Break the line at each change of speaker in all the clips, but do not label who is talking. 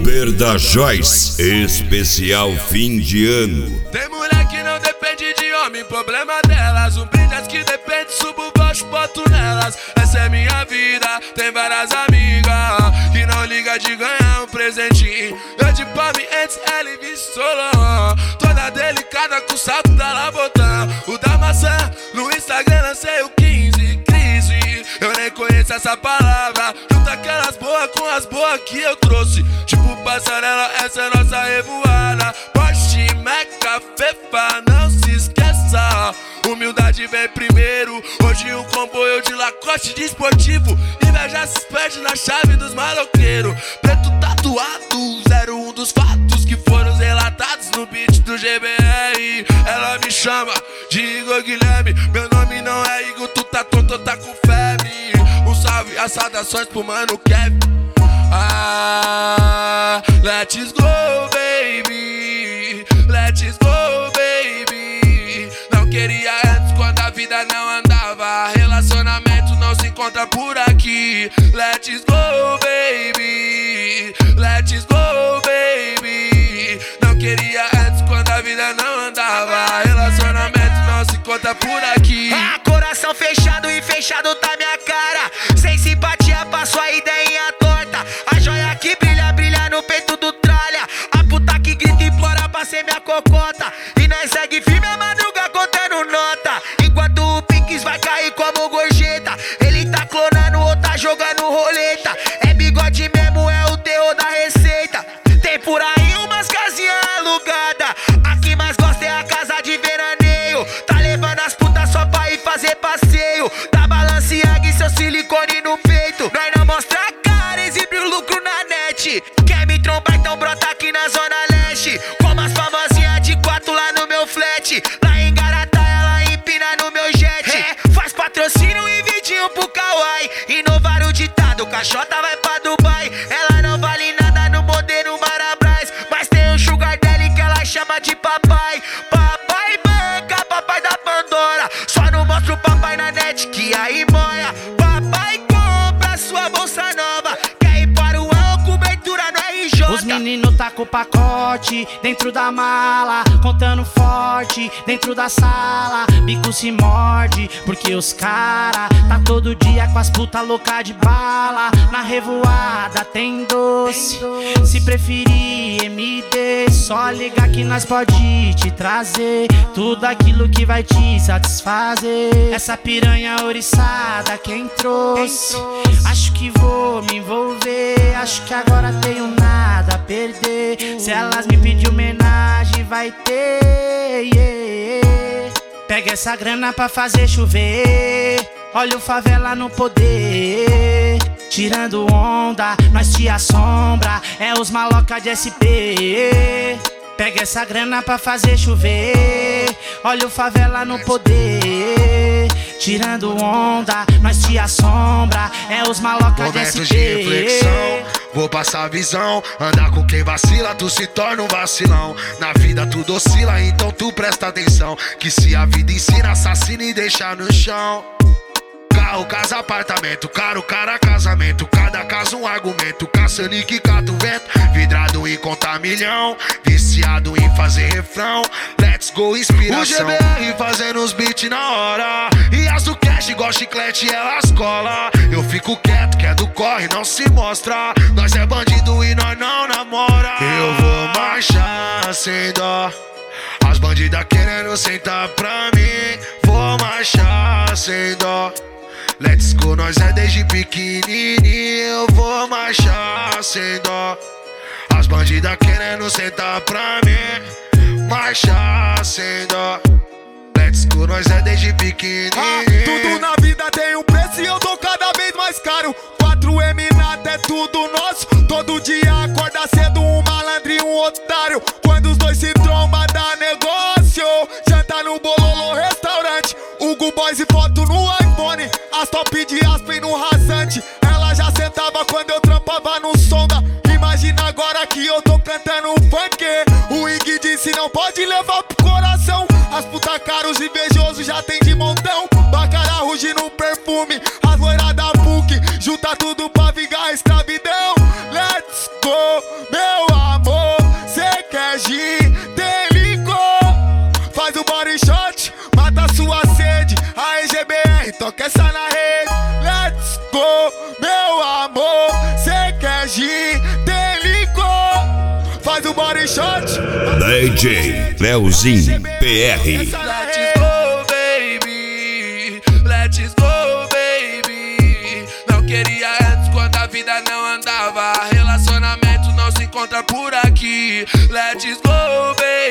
Uber da Joyce, especial fim de ano.
Tem mulher que não depende de homem, problema delas. Um brinde as que depende, subo baixo, boto nelas. Essa é minha vida, tem várias amigas que não liga de ganhar um presentinho. Eu de palme antes, ela e Solon, toda delicada com o salto da Labotã. O da maçã, no Instagram lancei o 15, crise. Eu nem conheço essa palavra. Junta aquelas boas com as boas que eu trouxe. Tipo passarela, essa é nossa revoada. Porsche, Meca, Fefa, não se esqueça. Humildade vem primeiro. Hoje um comboio de Lacoste de esportivo. Inveja se perde na chave dos maloqueiros. Preto tatuado, 01 dos fatos que foram relatados no beat do GBR. Ela me chama de Igor Guilherme. Meu nome não é Igor, tu tá tonto, tá com febre. Um salve, as saudações pro mano Kevin. Ah, let's go, baby. Let's go, baby. Não queria antes quando a vida não andava. Relacionamento não se encontra por aqui. Let's go, baby. Let's go, baby. Não queria antes quando a vida não andava. Relacionamento não se encontra por aqui.
Ah, coração fechado e fechado tá minha cara. Sem simpatia, passo a ideinha torta. A joia que brilha, brilha no peito do tralha. A puta que grita e implora pra ser minha cocota. E nós segue firme a madruga contando nota. Enquanto o Pix vai cair como gorjeta. Ele tá clonando ou tá jogando roleta. É bigode mesmo, é o terror da receita. Tem por aí umas casinhas alugadas. A que mais gosta é a casa de veraneio. Tá levando as putas só pra ir fazer passeio. Da Balenciaga e seu silicone no peito. Nós não mostra a cara, exibe o lucro na net. Quer me trombar, então brota aqui na zona leste. Como as famosinhas de 4 lá no meu flat. Lá em Garatá ela empina no meu jet. Faz patrocínio e vidinho pro Kawaii. Inovar o ditado, caixota vai pra Dubai. Ela não vale nada no modelo Marabras. Mas tem um sugar daddy que ela chama de papai. Papai banca, papai da Pandora. Só não mostra o papai na net que aí moia. Papai compra sua bolsa nova. Quer ir para o ano, cobertura no RJ.
Os meninos tá com o pacote dentro da mala, contando forte dentro da sala. Bico se morde, porque os cara tá todo dia com as puta louca de bala. Na revoada tem doce, se preferir MD, só ligar que nós pode te trazer tudo aquilo que vai te satisfazer. Essa piranha oriçada quem trouxe, acho que vou me envolver. Acho que agora tenho nada a perder. Se elas me pedir homenagem vai ter, yeah. Pega essa grana pra fazer chover. Olha o favela no poder. Tirando onda, nós te assombra. É os maloca de SP. Pega essa grana pra fazer chover. Olha o favela no poder. Tirando onda, nós te assombra. É os maloca de SP.
Momentos de reflexão, vou passar a visão. Andar com quem vacila, tu se torna um vacilão. Na vida tudo oscila, então tu presta atenção. Que se a vida ensina, assassina e deixa no chão. Carro, casa, apartamento, caro, cara, casamento. Cada caso um argumento, caçando e que cata o vento. Vidrado em contar milhão, viciado em fazer refrão. Let's go, inspiração. O GBR fazendo os beats na hora. E as do cash igual chiclete, elas cola. Eu fico quieto, que é do corre, não se mostra. Nós é bandido e nós não namora. Eu vou marchar sem dó. As bandidas querendo sentar pra mim. Vou marchar sem dó. Let's go, nós é desde pequenininho. Eu vou marchar sem dó. As bandidas querendo sentar pra mim. Marchar sem dó. Let's go, nós é desde pequenininho.
Tudo na vida tem um preço e eu tô cada vez mais caro. 4M nada é tudo nosso. Todo dia acorda cedo um malandro e um otário. Quando os dois se trombam dá negócio. Janta no Bololô restaurante. Hugo Boys e foto no iPhone. As top de Aspen no rasante. Ela já sentava quando eu trampava no sonda. Imagina agora que eu tô cantando funk. O Ig disse não pode levar pro coração. As puta caros invejosos já tem de montão. Bacara ruge no perfume. As loiras da PUC junta tudo pra vingar a escravidão. Let's go, meu toca essa na rede. Let's go, meu amor. Cê quer gin, tem licor. Faz o body shot.
DJ Leozinho PR.
Let's go, baby. Let's go, baby. Não queria antes quando a vida não andava. Relacionamento não se encontra por aqui. Let's go,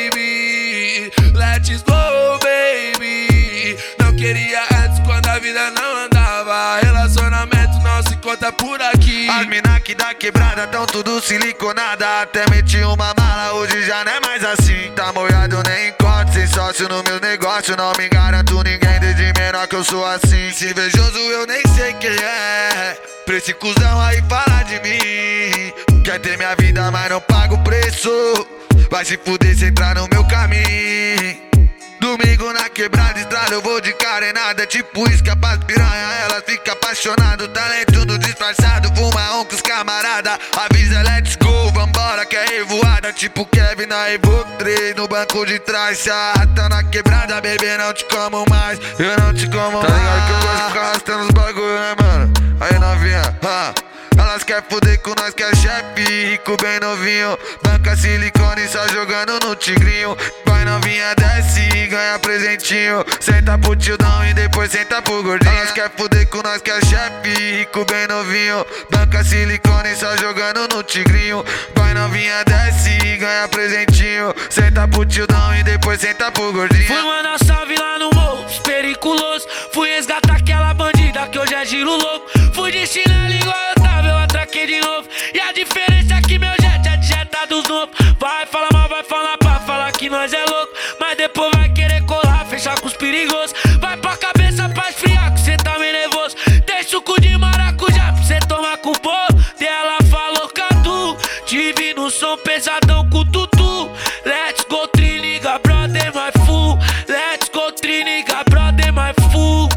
baby. Let's go, baby. Não queria antes quando a vida não andava. Relacionamento não se encontra por aqui.
As mina que da quebrada tão tudo siliconada. Até meti uma mala, hoje já não é mais assim. Tá molhado, nem encontro, sem sócio no meu negócio. Não me garanto ninguém, desde menor que eu sou assim. Se invejoso eu nem sei quem é. Pra esse cuzão aí falar de mim. Quer ter minha vida, mas não paga o preço. Vai se fuder se entrar no meu caminho. Domingo na quebrada, estrada, eu vou de carenada. Tipo isca pras piranha, ela fica apaixonada. Talento no disfarçado, fuma com os camarada. Avisa, let's go, vambora que é revoada. Tipo Kevin na Evoque 3, no banco de trás. Se arrasta na quebrada, bebê, não te como mais. Eu não te como mais. Tá ligado que eu gosto de ficar arrastando os bagulho, né, mano? Aí novinha, elas quer fuder com nós que é chefe, rico bem novinho. Banca silicone só jogando no tigrinho. Vai novinha, desce e ganha presentinho. Senta pro tildão e depois senta pro gordinho. Elas quer fuder com nós que é chefe, rico bem novinho. Banca silicone só jogando no tigrinho. Vai novinha, desce e ganha presentinho. Senta pro tildão e depois senta pro gordinho.
Fui mandar salve lá no morro, periculoso. Fui resgatar aquela bandida que hoje é giro louco. Fui de chinelo igual eu tava, eu atraquei de novo. E a diferença é que meu jet é de jeta dos novos. Vai falar mal, vai falar pra falar que nós é louco. Mas depois vai querer colar, fechar com os perigosos. Vai pra cabeça pra esfriar, que cê tá meio nervoso. Tem suco de maracujá pra cê tomar com o bolo. Ela falou Cadu, tive no som pesadão com o tutu. Let's go, triniga, brother, my fool. Let's go, triniga, brother, my fool.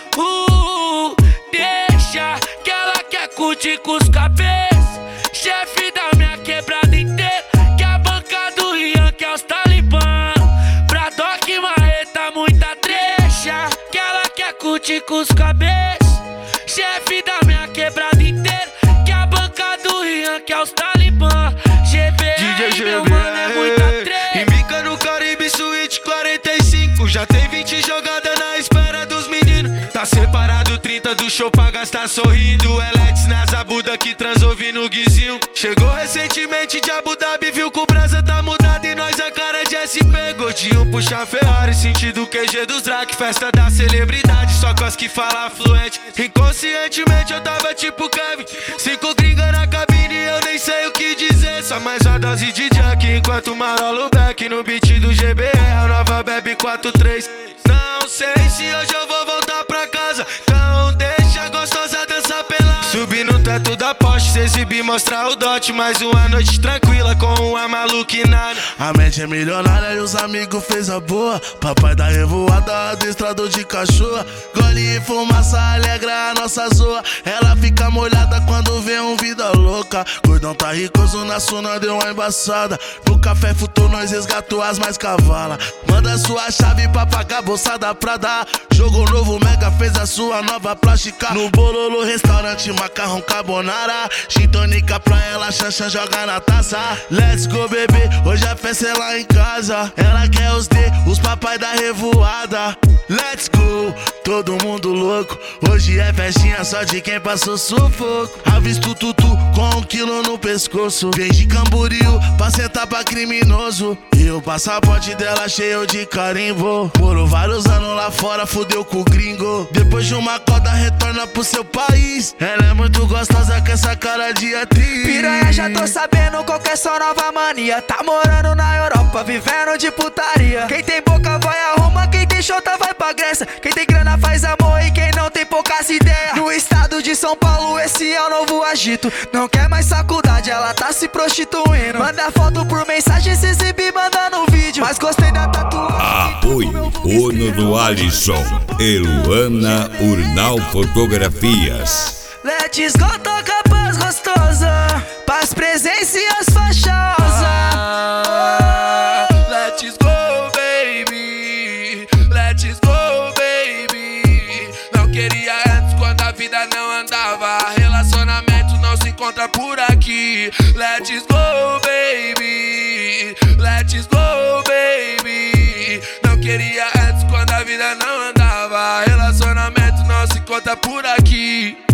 Deixa que ela quer curtir com os cabeças. Chefe da minha quebrada inteira. Que a banca do Rian, que é os talibã. Bradock, marreta, muita trecha. Que ela quer curtir com os cabeças. Chefe da minha quebrada inteira. Que a banca do Rian, que é os talibã. GBR, meu mano, é muita trecha.
Embica no Caribe Suíte 45. Já tem 20 jogadas na espera dos meninos. Tá separado 30 do show pra gastar sorrindo. Eletes na zabuda que transou no guizinho. Chegou recentemente de Abu Dhabi, viu que o brasa tá mudado e nós a cara de SP. Gordinho puxa Ferrari, sentido QG dos Drac. Festa da celebridade, só com as que fala fluente. Inconscientemente eu tava tipo Kevin. 5 gringa na cabine, eu nem sei o que dizer. Só mais uma dose de junk enquanto marolo back no beat do GBR. A nova bebe 4-3. Não sei se hoje eu vou voltar pra casa. Então deixa a gostosa dançar pelada. Subir no teto da Porsche, se exibir, mostrar o dote. Mais uma noite tranquila com uma maluquinada.
A mente é milionária e os amigos fez a boa. Papai da revoada, adestrador de cachorro. Gole e fumaça alegra a nossa zoa. Ela fica molhada quando vê um vida louca. Gordão tá ricoso na suna, deu uma embaçada. No café futou, nós resgatou as mais cavalas. Manda sua chave pra pagar a bolsa da Prada. Jogo novo, Mega fez a sua nova plástica. No Bololo, restaurante, macarrão carbonara. Gin tônica pra ela, Xanxan joga na taça. Let's go, bebê, hoje a festa é lá em casa. Ela quer os D, os papai da revoada. Let's go, todo mundo louco. Hoje é festinha só de quem passou sufoco. Avisto tutu com 1 quilo no pescoço. Vem de Camboriú pra sentar pra criminoso. E o passaporte dela cheio de carimbo. Morou vários anos lá fora, fudeu com o gringo. Depois de uma coda retorna pro seu país. Ela é muito gostosa com essa cara de atriz.
Piranha, já tô sabendo qual que é sua nova mania. Tá morando na Europa, vivendo de putaria. Quem tem boca vai a Roma, quem tem chota vai pra Grécia. Quem tem grana faz amor e quem não tem poucas ideias. No estado de São Paulo esse é o novo agito. Não quer mais faculdade, ela tá se prostituindo. Manda foto por mensagem, se exibir, manda no vídeo. Mas gostei da tatuagem.
Apoio Ono do Alisson e Luana Urnal Fotografias.
Let's go, toca paz gostosa, paz, presença e as fachosas.
Let's go, baby. Let's go, baby. Não queria vida não andava. Relacionamento não se encontra por aqui. Let's go, baby. Let's go, baby. Não queria antes quando a vida não andava. Relacionamento não se encontra por aqui.